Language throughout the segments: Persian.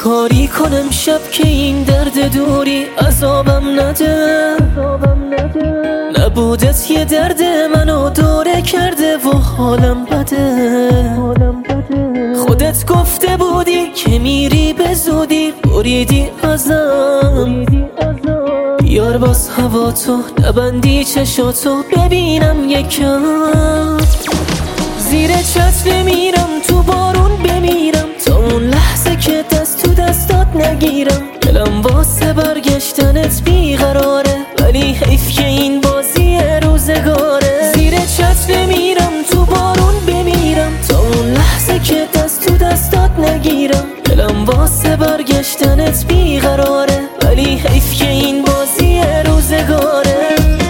کاری کنم شب که این درد دوری عذابم نده. نبودت یه درد منو دوره کرده و حالم بده. خودت گفته بودی که میری به زودی، بریدی ازم. بیار باز هوا تو، نبندی چشاتو ببینم یکم. زیر چتر میرم تو بارون بمیرم، تا اون لحظه که دست تو دستات نگیرم. دلم واسه برگشتنت بیقراره، ولی حیف که این بازی روزگاره. زیر چتر میرم تو بارون بمیرم، تا اون لحظه که دست تو دستات نگیرم. دلم واسه برگشتنت بیقراره، ولی حیف که این بازی روزگاره.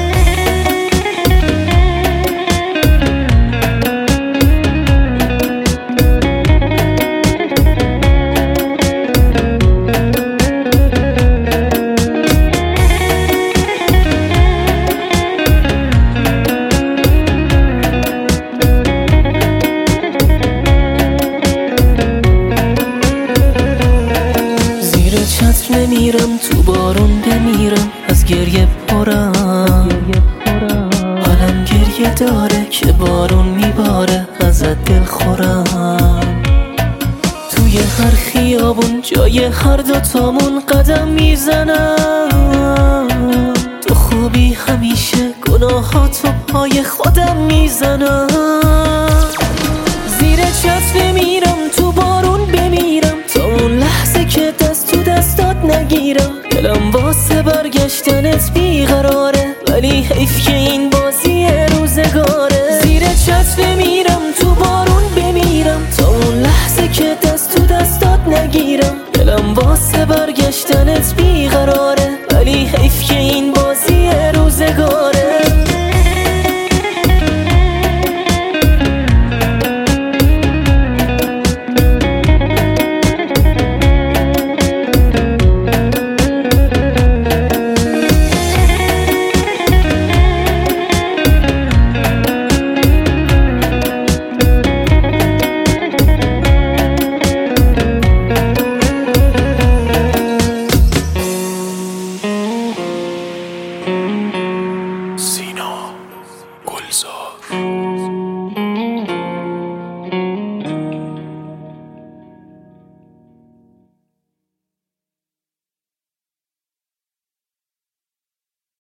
چتر نمیرم تو بارون بمیرم، از گریه پرم. حالم گریه داره که بارون میباره، ازت دل خورم. توی هر خیابون جای هر دوتامون قدم میزنم. تو خوبی همیشه گناهاتو پای خودم میزنم. زیر چتر میرم تو بارون بمیرم، تا اون لحظه که دست تو دستات نگیرم. دلم واسه برگشتنت بیقراره، ولی حیف که این بازی روزگاره. زیر چتر میرم تو بارون بمیرم، تا اون لحظه که دست تو دستات نگیرم. دلم واسه برگشتنت بیقراره.